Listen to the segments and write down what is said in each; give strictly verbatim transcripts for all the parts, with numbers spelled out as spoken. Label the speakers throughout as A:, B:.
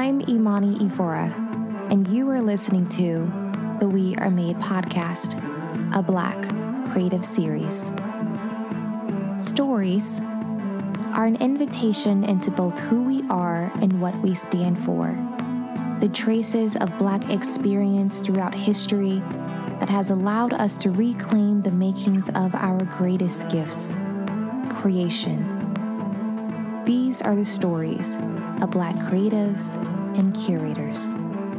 A: I'm Imani Evora, and you are listening to the We Are Made podcast, a Black creative series. Stories are an invitation into both who we are and what we stand for, the traces of Black experience throughout history that has allowed us to reclaim the makings of our greatest gifts, creation. These are the stories of Black creatives and curators.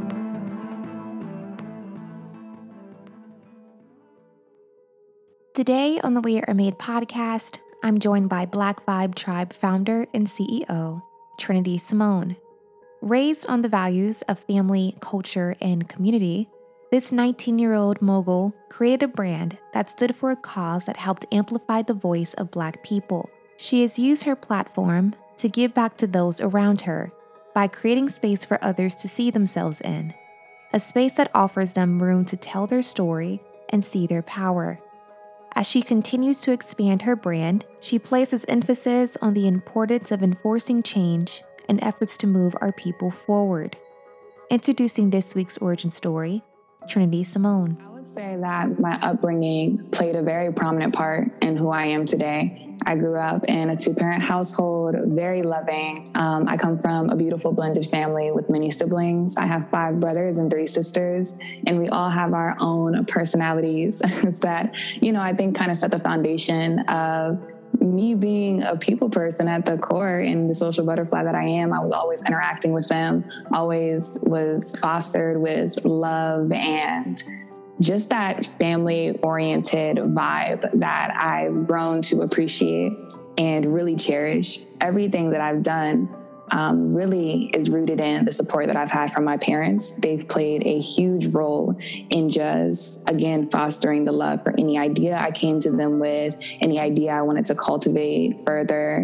A: Today on the We Are Made podcast, I'm joined by Black Vibe Tribe founder and C E O, Trinity Simone. Raised on the values of family, culture, and community, this nineteen-year-old mogul created a brand that stood for a cause that helped amplify the voice of Black people. She has used her platform to give back to those around her by creating space for others to see themselves in, a space that offers them room to tell their story and see their power. As she continues to expand her brand, she places emphasis on the importance of enforcing change and efforts to move our people forward. Introducing this week's origin story, Trinity Simone.
B: I would say that my upbringing played a very prominent part in who I am today. I grew up in a two-parent household, very loving. Um, I come from a beautiful blended family with many siblings. I have five brothers and three sisters, and we all have our own personalities that, you know, I think kind of set the foundation of me being a people person at the core and the social butterfly that I am. I was always interacting with them, always was fostered with love and just that family-oriented vibe that I've grown to appreciate and really cherish. Everything that I've done um, really is rooted in the support that I've had from my parents. They've played a huge role in just, again, fostering the love for any idea I came to them with, any idea I wanted to cultivate further.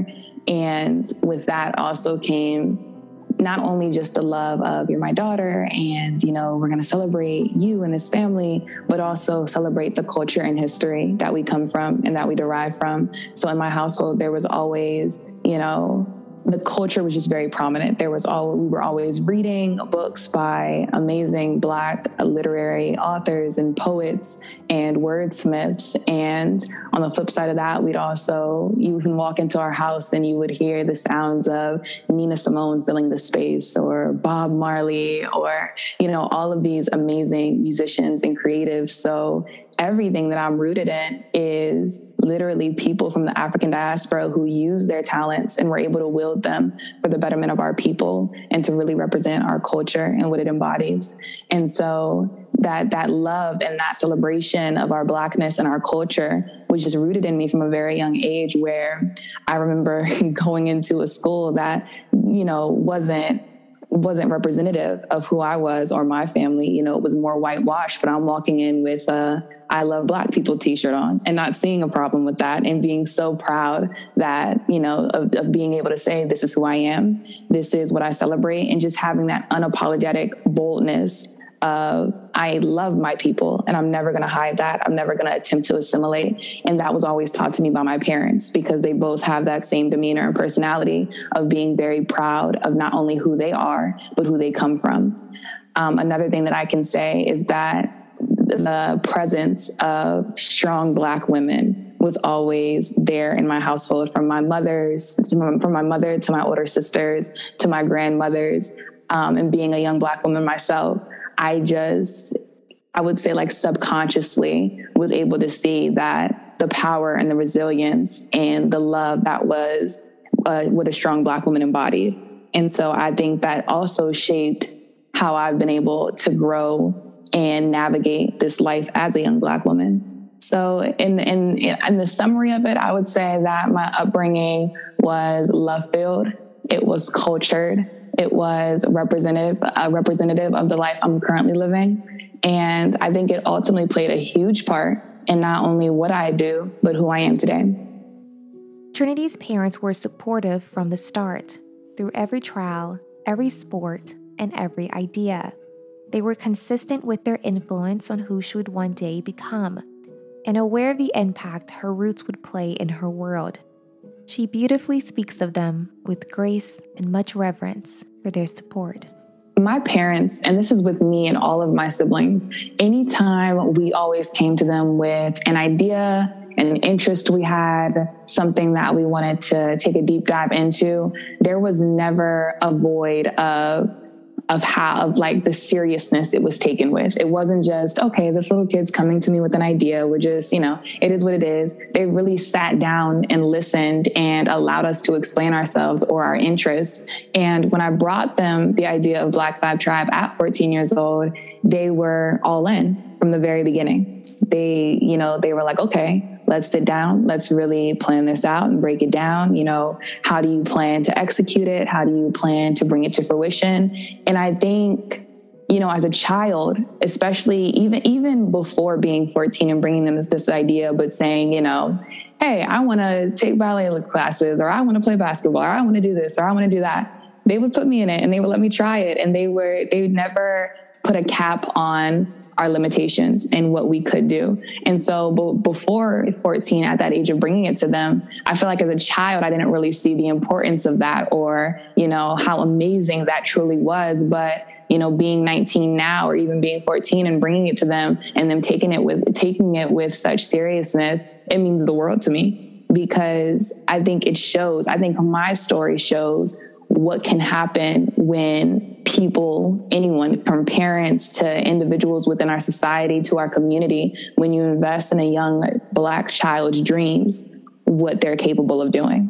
B: And with that also came not only just the love of you're my daughter and, you know, we're going to celebrate you and this family, but also celebrate the culture and history that we come from and that we derive from. So in my household, there was always, you know, the culture was just very prominent. There was all, we were always reading books by amazing Black literary authors and poets and wordsmiths. And on the flip side of that, we'd also, you can walk into our house and you would hear the sounds of Nina Simone filling the space, or Bob Marley, or, you know, all of these amazing musicians and creatives. So everything that I'm rooted in is literally people from the African diaspora who use their talents and were able to wield them for the betterment of our people and to really represent our culture and what it embodies. And so that that love and that celebration of our Blackness and our culture was just rooted in me from a very young age, where I remember going into a school that, you know, wasn't wasn't representative of who I was or my family. You know, it was more whitewashed, but I'm walking in with a I love Black people t-shirt on and not seeing a problem with that, and being so proud that, you know, of, of being able to say, this is who I am, this is what I celebrate, and just having that unapologetic boldness of I love my people and I'm never going to hide that. I'm never going to attempt to assimilate. And that was always taught to me by my parents, because they both have that same demeanor and personality of being very proud of not only who they are, but who they come from. Um, another thing that I can say is that the presence of strong Black women was always there in my household, from my mother's, from my mother to my older sisters, to my grandmothers, um, and being a young Black woman myself. I just, I would say like subconsciously was able to see that the power and the resilience and the love that was uh, what a strong Black woman embodied. And so I think that also shaped how I've been able to grow and navigate this life as a young Black woman. So in, in, in the summary of it, I would say that my upbringing was love-filled. It was cultured. It was representative, a representative of the life I'm currently living. And I think it ultimately played a huge part in not only what I do, but who I am today.
A: Trinity's parents were supportive from the start, through every trial, every sport, and every idea. They were consistent with their influence on who she would one day become, and aware of the impact her roots would play in her world. She beautifully speaks of them with grace and much reverence for their support.
B: my parents, and this is with me and all of my siblings, anytime we always came to them with an idea, an interest we had, something that we wanted to take a deep dive into, there was never a void of of how, of like the seriousness it was taken with. It wasn't just, okay, this little kid's coming to me with an idea. We're just, you know, it is what it is. They really sat down and listened and allowed us to explain ourselves or our interest. And when I brought them the idea of Black Vibe Tribe at fourteen years old, they were all in from the very beginning. They, you know, they were like, okay, let's sit down. Let's really plan this out and break it down. You know, how do you plan to execute it? How do you plan to bring it to fruition? And I think, you know, as a child, especially even, even before being fourteen and bringing them this, this idea, but saying, you know, hey, I want to take ballet classes, or I want to play basketball, or I want to do this, or I want to do that. They would put me in it and they would let me try it. And they were, they would never put a cap on our limitations and what we could do. And so b- before fourteen, at that age of bringing it to them, I feel like as a child, I didn't really see the importance of that, or, you know, how amazing that truly was. But, you know, being nineteen now, or even being fourteen and bringing it to them and them taking it with, taking it with such seriousness, it means the world to me, because I think it shows, I think my story shows what can happen when people, anyone from parents to individuals within our society to our community, when you invest in a young Black child's dreams, what they're capable of doing.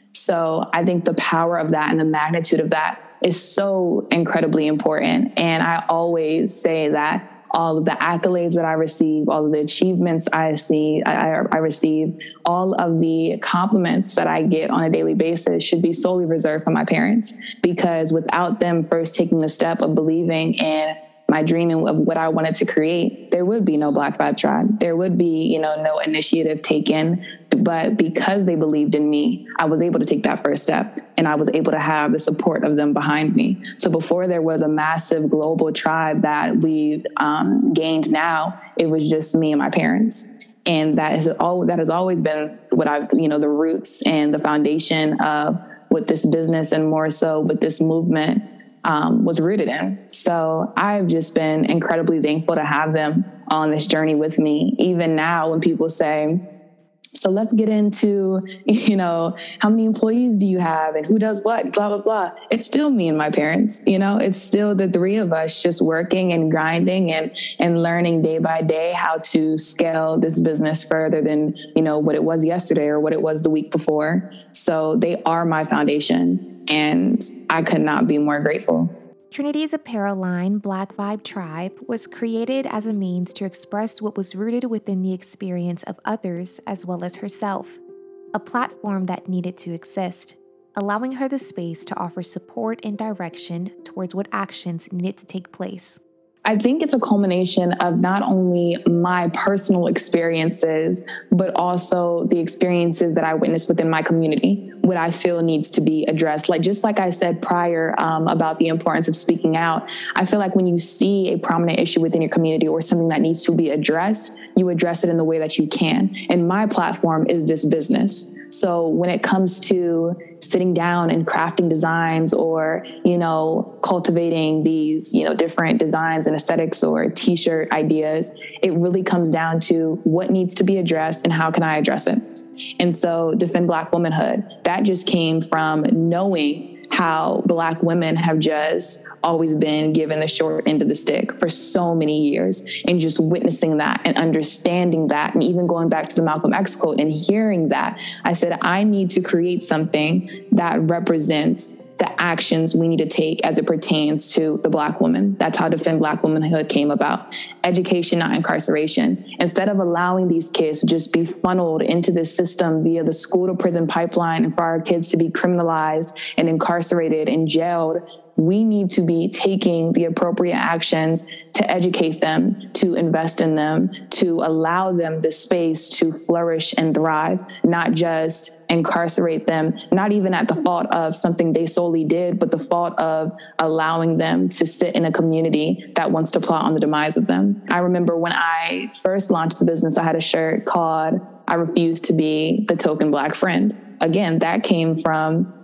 B: So I think the power of that and the magnitude of that is so incredibly important. And I always say that all of the accolades that I receive, all of the achievements I see, I, I receive, all of the compliments that I get on a daily basis should be solely reserved for my parents, because without them first taking the step of believing in my dream and of what I wanted to create, there would be no Black Vibe Tribe. There would be, you know, no initiative taken. But because they believed in me, I was able to take that first step, and I was able to have the support of them behind me. So before there was a massive global tribe that we've um, gained now, it was just me and my parents. And that is all, that has always been what I've, you know, the roots and the foundation of what this business, and more so with this movement, Um, was rooted in. So I've just been incredibly thankful to have them on this journey with me. Even now, when people say, so let's get into, you know, how many employees do you have and who does what, blah, blah, blah. It's still me and my parents, you know, it's still the three of us just working and grinding and, and learning day by day how to scale this business further than, you know, what it was yesterday or what it was the week before. So they are my foundation, and I could not be more grateful.
A: Trinity's apparel line, Black Vibe Tribe, was created as a means to express what was rooted within the experience of others as well as herself, a platform that needed to exist, allowing her the space to offer support and direction towards what actions needed to take place.
B: I think it's a culmination of not only my personal experiences, but also the experiences that I witnessed within my community, what I feel needs to be addressed. Like, just like I said prior um, about the importance of speaking out, I feel like when you see a prominent issue within your community or something that needs to be addressed, you address it in the way that you can. And my platform is this business. So when it comes to sitting down and crafting designs, or, you know, cultivating these, you know, different designs and aesthetics or t-shirt ideas, it really comes down to what needs to be addressed and how can I address it. And so Defend Black Womanhood, that just came from knowing how Black women have just always been given the short end of the stick for so many years, and just witnessing that and understanding that, and even going back to the Malcolm X quote and hearing that, I said, I need to create something that represents the actions we need to take as it pertains to the Black woman. That's how Defend Black Womanhood came about. Education, not incarceration. Instead of allowing these kids to just be funneled into this system via the school to prison pipeline, and for our kids to be criminalized and incarcerated and jailed, we need to be taking the appropriate actions to educate them, to invest in them, to allow them the space to flourish and thrive, not just incarcerate them, not even at the fault of something they solely did, but the fault of allowing them to sit in a community that wants to plot on the demise of them. I remember when I first launched the business, I had a shirt called, I Refuse to Be the Token Black Friend. Again, that came from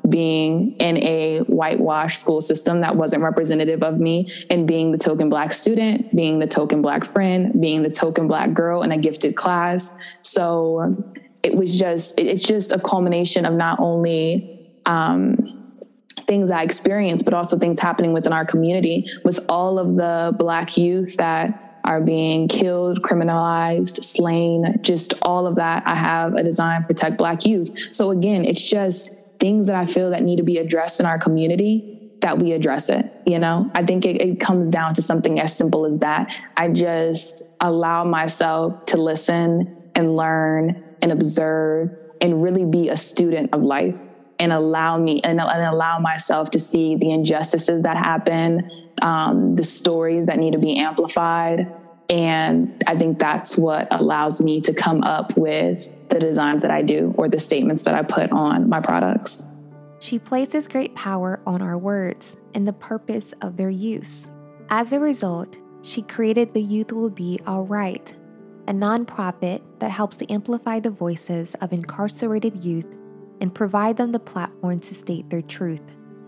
B: being in a whitewashed school system that wasn't representative of me, and being the token Black student, being the token Black friend, being the token Black girl in a gifted class. So it was just, it's just a culmination of not only um, things I experienced, but also things happening within our community with all of the Black youth that are being killed, criminalized, slain, just all of that. I have a design, Protect Black Youth. So again, it's just things that I feel that need to be addressed in our community, that we address it. You know, I think it, it comes down to something as simple as that. I just allow myself to listen and learn and observe and really be a student of life, and allow me and, and allow myself to see the injustices that happen, um, the stories that need to be amplified. And I think that's what allows me to come up with the designs that I do, or the statements that I put on my products.
A: She places great power on our words and the purpose of their use. As a result, she created The Youth Will Be All Right, a nonprofit that helps to amplify the voices of incarcerated youth and provide them the platform to state their truth,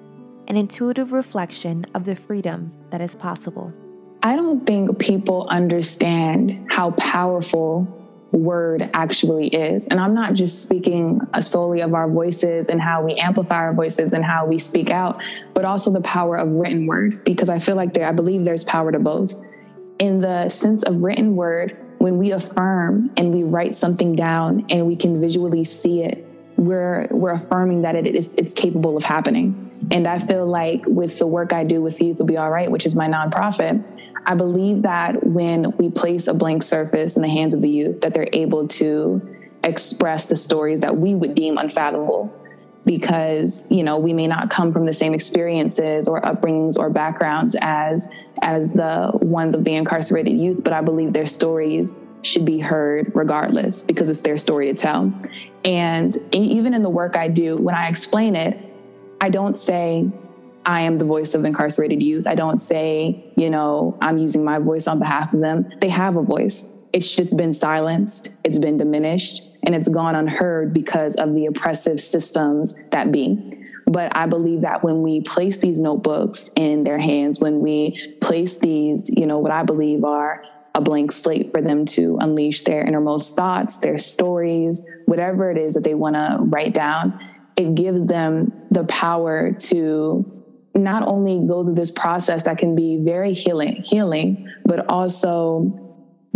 A: an intuitive reflection of the freedom that is possible.
B: I don't think people understand how powerful word actually is. And I'm not just speaking solely of our voices and how we amplify our voices and how we speak out, but also the power of written word, because I feel like there, I believe there's power to both. In the sense of written word, when we affirm and we write something down and we can visually see it, we're we're affirming that it is it's capable of happening. And I feel like with the work I do with Youth Will Be All Right, which is my nonprofit, I believe that when we place a blank surface in the hands of the youth, that they're able to express the stories that we would deem unfathomable, because, you know, we may not come from the same experiences or upbringings or backgrounds as as the ones of the incarcerated youth, but I believe their stories should be heard regardless, because it's their story to tell. And even in the work I do, when I explain it, I don't say I am the voice of incarcerated youth. I don't say, you know, I'm using my voice on behalf of them. They have a voice. It's just been silenced. It's been diminished, and it's gone unheard because of the oppressive systems that be. But I believe that when we place these notebooks in their hands, when we place these, you know, what I believe are a blank slate for them to unleash their innermost thoughts, their stories, whatever it is that they want to write down, it gives them the power to not only go through this process that can be very healing, healing, but also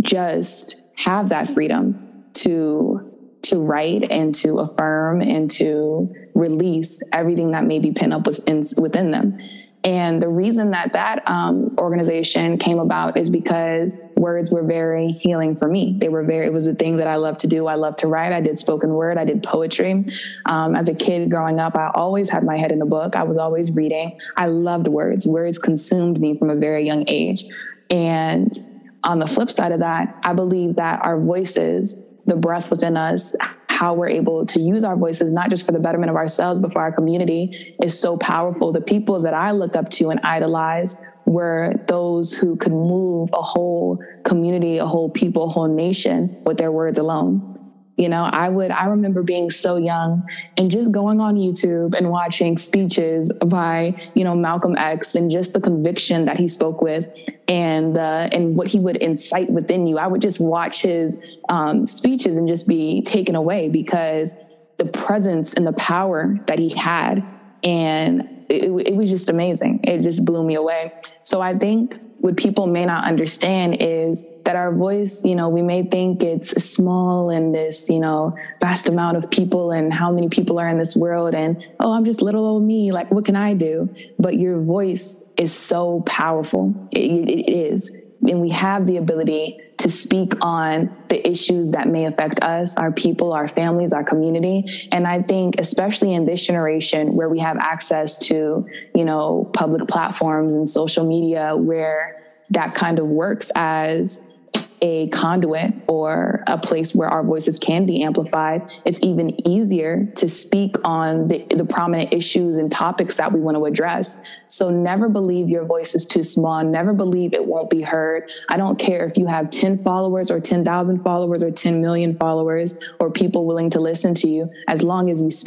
B: just have that freedom to to write and to affirm and to release everything that may be pinned up within, within them. And the reason that that um, organization came about is because words were very healing for me. They were very, it was a thing that I love to do. I love to write. I did spoken word. I did poetry. Um, as a kid growing up, I always had my head in a book. I was always reading. I loved words. Words consumed me from a very young age. And on the flip side of that, I believe that our voices, the breath within us, how we're able to use our voices, not just for the betterment of ourselves, but for our community, is so powerful. The people that I look up to and idolize were those who could move a whole community, a whole people, a whole nation with their words alone. You know, I would, I remember being so young and just going on YouTube and watching speeches by, you know, Malcolm X, and just the conviction that he spoke with, and uh, and what he would incite within you. I would just watch his um, speeches and just be taken away, because the presence and the power that he had, and it, it was just amazing. It just blew me away. So I think what people may not understand is that our voice, you know, we may think it's small in this, you know, vast amount of people and how many people are in this world, and, oh, I'm just little old me, like, what can I do? But your voice is so powerful. It, it is. And we have the ability to speak on the issues that may affect us, our people, our families, our community. And I think, especially in this generation where we have access to, you know, public platforms and social media, where that kind of works as a conduit or a place where our voices can be amplified, it's even easier to speak on the, the prominent issues and topics that we want to address. So never believe your voice is too small. Never believe it won't be heard. I don't care if you have ten followers or ten thousand followers or ten million followers or people willing to listen to you, as long as you speak.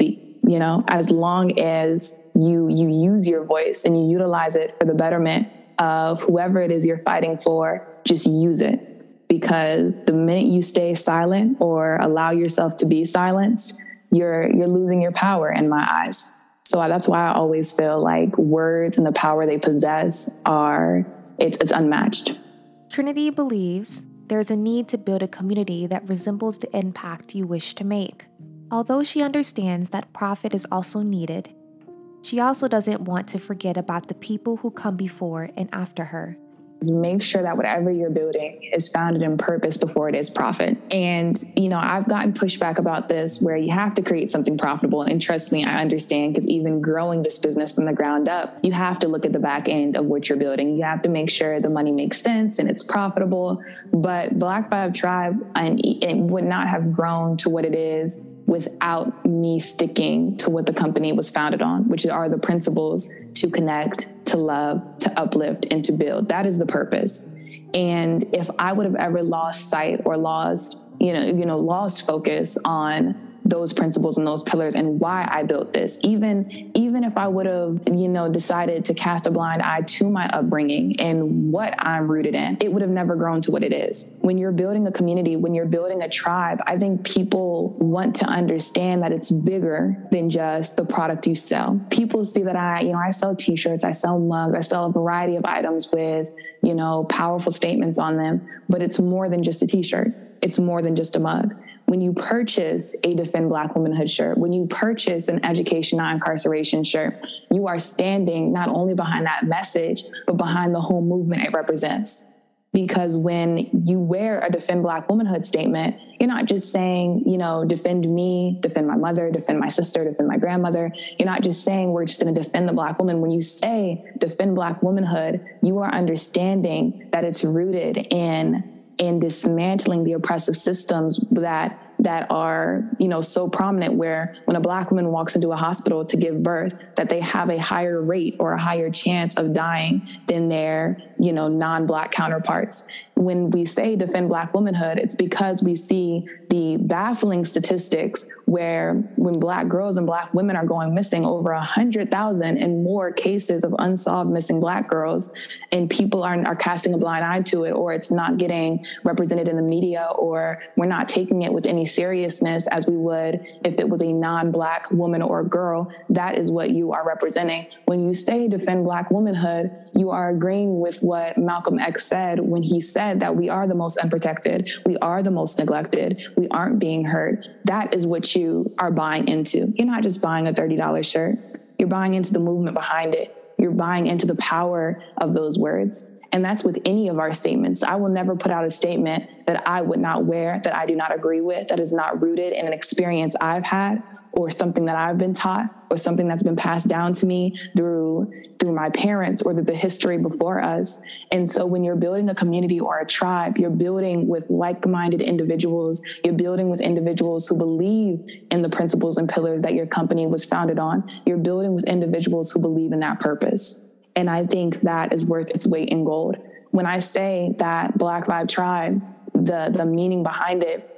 B: You know, as long as you you use your voice and you utilize it for the betterment of whoever it is you're fighting for, just use it. Because the minute you stay silent or allow yourself to be silenced, you're you're losing your power in my eyes. So that's why I always feel like words and the power they possess are, it's it's unmatched.
A: Trinity believes there's a need to build a community that resembles the impact you wish to make. Although she understands that profit is also needed, she also doesn't want to forget about the people who come before and after her.
B: Make sure that whatever you're building is founded in purpose before it is profit. And, you know, I've gotten pushback about this where you have to create something profitable. And trust me, I understand, because even growing this business from the ground up, you have to look at the back end of what you're building. You have to make sure the money makes sense and it's profitable. But Black Vibe Tribe, and it would not have grown to what it is without me sticking to what the company was founded on, which are the principles to connect, to love, to uplift, and to build. That is the purpose. And if I would have ever lost sight or lost, you know, you know, lost focus on those principles and those pillars and why I built this, even, even if I would have, you know, decided to cast a blind eye to my upbringing and what I'm rooted in, it would have never grown to what it is. When you're building a community, when you're building a tribe, I think people want to understand that it's bigger than just the product you sell. People see that I, you know, I sell t-shirts, I sell mugs, I sell a variety of items with, you know, powerful statements on them, but it's more than just a t-shirt. It's more than just a mug. When you purchase a Defend Black Womanhood shirt, when you purchase an Education Not Incarceration shirt, you are standing not only behind that message, but behind the whole movement it represents. Because when you wear a Defend Black Womanhood statement, you're not just saying, you know, defend me, defend my mother, defend my sister, defend my grandmother. You're not just saying we're just going to defend the Black woman. When you say defend Black womanhood, you are understanding that it's rooted in in dismantling the oppressive systems that that are, you know, so prominent, where when a Black woman walks into a hospital to give birth, that they have a higher rate or a higher chance of dying than their, you know, non-Black counterparts. When we say defend Black womanhood, it's because we see the baffling statistics where when Black girls and Black women are going missing, over a hundred thousand and more cases of unsolved missing Black girls, and people are, are casting a blind eye to it, or it's not getting represented in the media, or we're not taking it with any seriousness as we would if it was a non-Black woman or girl. That is what you are representing. When you say defend Black womanhood, you are agreeing with what Malcolm X said when he said that we are the most unprotected, we are the most neglected, we aren't being heard. That is what you are buying into. You're not just buying a thirty dollars shirt. You're buying into the movement behind it. You're buying into the power of those words. And that's with any of our statements. I will never put out a statement that I would not wear, that I do not agree with, that is not rooted in an experience I've had, or something that I've been taught, or something that's been passed down to me through through my parents or the, the history before us. And so when you're building a community or a tribe, you're building with like-minded individuals. You're building with individuals who believe in the principles and pillars that your company was founded on. You're building with individuals who believe in that purpose. And I think that is worth its weight in gold. When I say that Black Vibe Tribe, the, the meaning behind it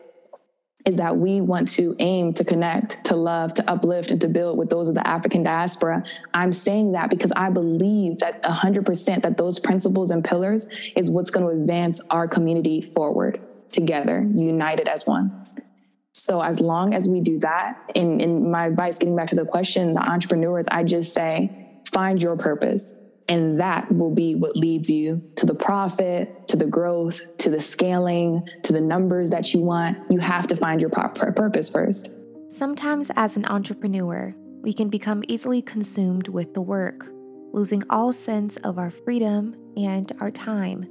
B: is that we want to aim to connect, to love, to uplift, and to build with those of the African diaspora. I'm saying that because I believe that one hundred percent that those principles and pillars is what's going to advance our community forward together, united as one. So as long as we do that, and, and my advice, getting back to the question, the entrepreneurs, I just say, find your purpose. And that will be what leads you to the profit, to the growth, to the scaling, to the numbers that you want. You have to find your purpose first.
A: Sometimes as an entrepreneur, we can become easily consumed with the work, losing all sense of our freedom and our time.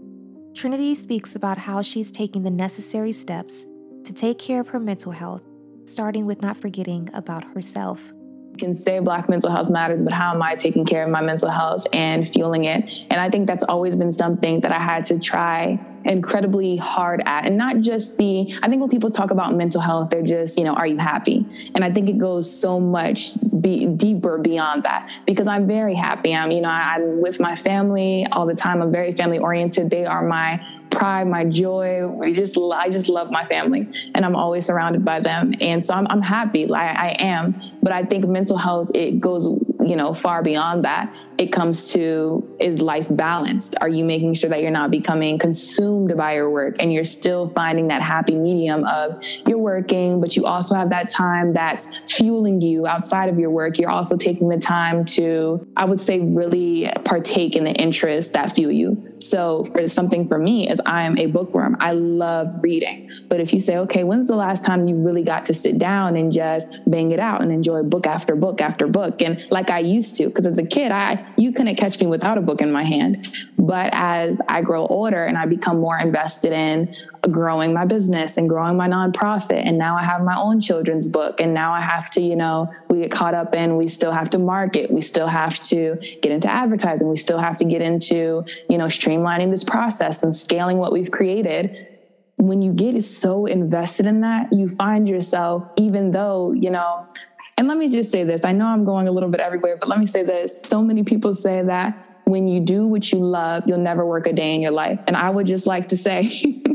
A: Trinity speaks about how she's taking the necessary steps to take care of her mental health, starting with not forgetting about herself.
B: Can say Black mental health matters, but how am I taking care of my mental health and fueling it? And I think that's always been something that I had to try incredibly hard at. And not just the, I think when people talk about mental health, they're just, you know, are you happy? And I think it goes so much be, deeper beyond that, because I'm very happy. I'm, you know, I'm with my family all the time. I'm very family oriented. They are my pride, my joy. We just, I just love my family, and I'm always surrounded by them. And so I'm, I'm happy. I, I am. But I think mental health, it goes, you know, far beyond that. It comes to, is life balanced? Are you making sure that you're not becoming consumed by your work, and you're still finding that happy medium of you're working, but you also have that time that's fueling you outside of your work. You're also taking the time to, I would say, really partake in the interests that fuel you. So for something for me is I am a bookworm. I love reading. But if you say, okay, when's the last time you really got to sit down and just bang it out and enjoy book after book after book? And like I used to, because as a kid, I you couldn't catch me without a book in my hand. But as I grow older and I become more invested in growing my business and growing my nonprofit, and now I have my own children's book, and now I have to, you know, we get caught up in, we still have to market, we still have to get into advertising, we still have to get into, you know, streamlining this process and scaling what we've created. When you get so invested in that, you find yourself, even though, you know, and let me just say this, I know I'm going a little bit everywhere, but let me say this. So many people say that when you do what you love, you'll never work a day in your life. And I would just like to say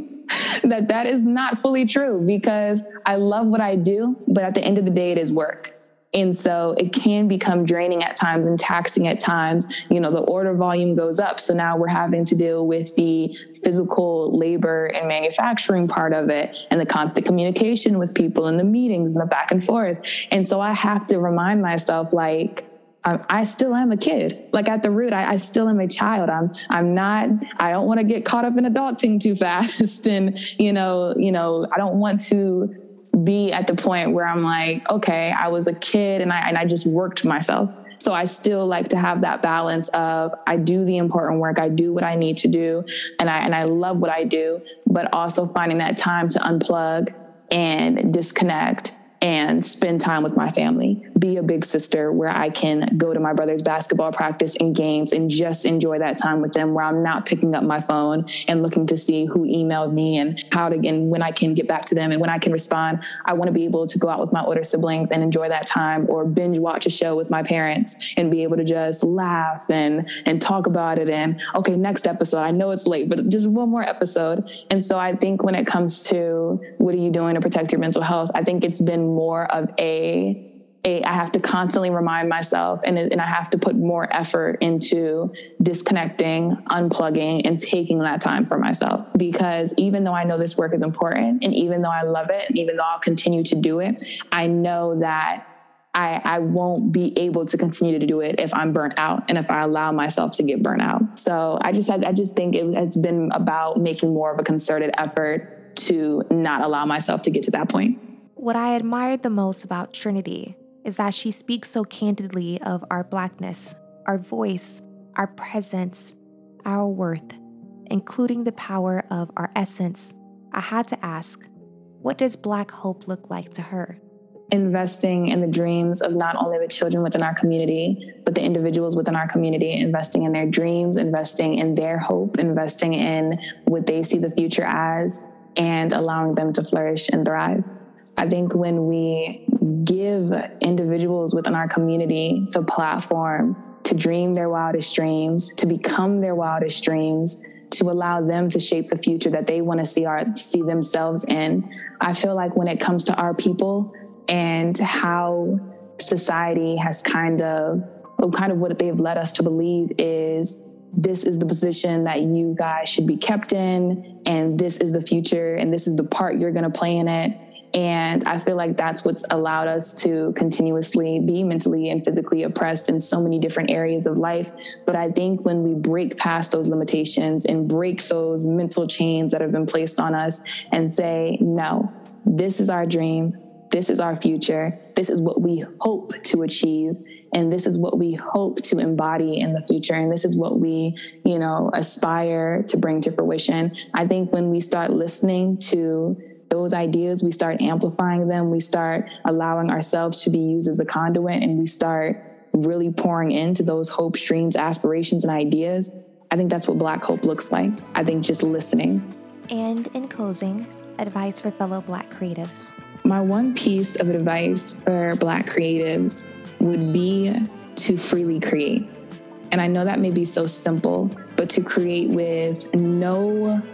B: that that is not fully true, because I love what I do, but at the end of the day, it is work. And so it can become draining at times and taxing at times. You know, the order volume goes up. So now we're having to deal with the physical labor and manufacturing part of it, and the constant communication with people and the meetings and the back and forth. And so I have to remind myself, like, I still am a kid. Like at the root, I, I still am a child. I'm, I'm not, I don't want to get caught up in adulting too fast. And, you know, you know, I don't want to be at the point where I'm like, okay, I was a kid and I, and I just worked myself. So I still like to have that balance of, I do the important work, I do what I need to do, and I, and I love what I do, but also finding that time to unplug and disconnect and spend time with my family, be a big sister where I can go to my brother's basketball practice and games and just enjoy that time with them, where I'm not picking up my phone and looking to see who emailed me and how to, and when I can get back to them and when I can respond. I want to be able to go out with my older siblings and enjoy that time, or binge watch a show with my parents and be able to just laugh and, and talk about it. And okay, next episode, I know it's late, but just one more episode. And so I think when it comes to what are you doing to protect your mental health, I think it's been more of a, a I have to constantly remind myself, and, and I have to put more effort into disconnecting, unplugging, and taking that time for myself. Because even though I know this work is important, and even though I love it, and even though I'll continue to do it, I know that I, I won't be able to continue to do it if I'm burnt out and if I allow myself to get burnt out. So I just, I, I just think it, it's been about making more of a concerted effort to not allow myself to get to that point.
A: What I admired the most about Trinity is that she speaks so candidly of our Blackness, our voice, our presence, our worth, including the power of our essence. I had to ask, what does Black hope look like to her?
B: Investing in the dreams of not only the children within our community, but the individuals within our community, investing in their dreams, investing in their hope, investing in what they see the future as, and allowing them to flourish and thrive. I think when we give individuals within our community the platform to dream their wildest dreams, to become their wildest dreams, to allow them to shape the future that they want to see our see themselves in, I feel like when it comes to our people and how society has kind of, kind of what they've led us to believe is, this is the position that you guys should be kept in, and this is the future, and this is the part you're going to play in it. And I feel like that's what's allowed us to continuously be mentally and physically oppressed in so many different areas of life. But I think when we break past those limitations and break those mental chains that have been placed on us and say, no, this is our dream, this is our future, this is what we hope to achieve, and this is what we hope to embody in the future, and this is what we, you know, aspire to bring to fruition. I think when we start listening to those ideas, we start amplifying them, we start allowing ourselves to be used as a conduit, and we start really pouring into those hopes, dreams, aspirations, and ideas. I think that's what Black hope looks like. I think just listening.
A: And in closing, advice for fellow Black creatives.
B: My one piece of advice for Black creatives would be to freely create. And I know that may be so simple, but to create with no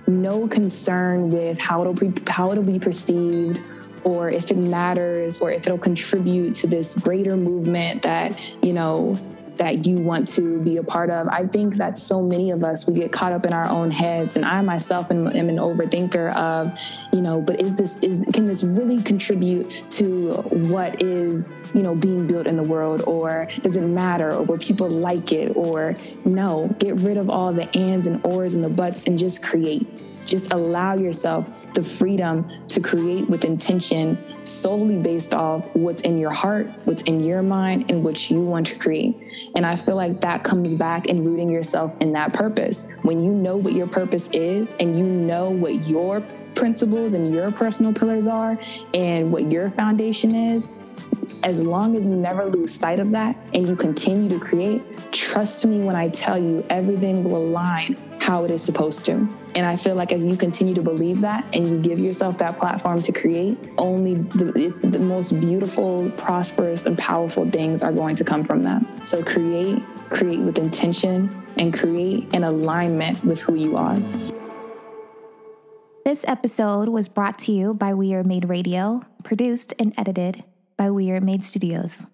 B: no concern with how it'll be, how it'll be perceived, or if it matters, or if it'll contribute to this greater movement that, you know, that you want to be a part of. I think that so many of us, we get caught up in our own heads. And I myself am, am an overthinker of, you know, but is this, is, can this really contribute to what is, you know, being built in the world? Or does it matter? Or will people like it? Or no, get rid of all the ands and ors and the buts and just create. Just allow yourself the freedom to create with intention, solely based off what's in your heart, what's in your mind, and what you want to create. And I feel like that comes back in rooting yourself in that purpose. When you know what your purpose is and you know what your principles and your personal pillars are and what your foundation is, as long as you never lose sight of that and you continue to create, trust me when I tell you, everything will align how it is supposed to. And I feel like as you continue to believe that and you give yourself that platform to create, only the, it's the most beautiful, prosperous, and powerful things are going to come from that. So create, create with intention, and create in alignment with who you are.
A: This episode was brought to you by We Are Made Radio, produced and edited by We Are Made Studios.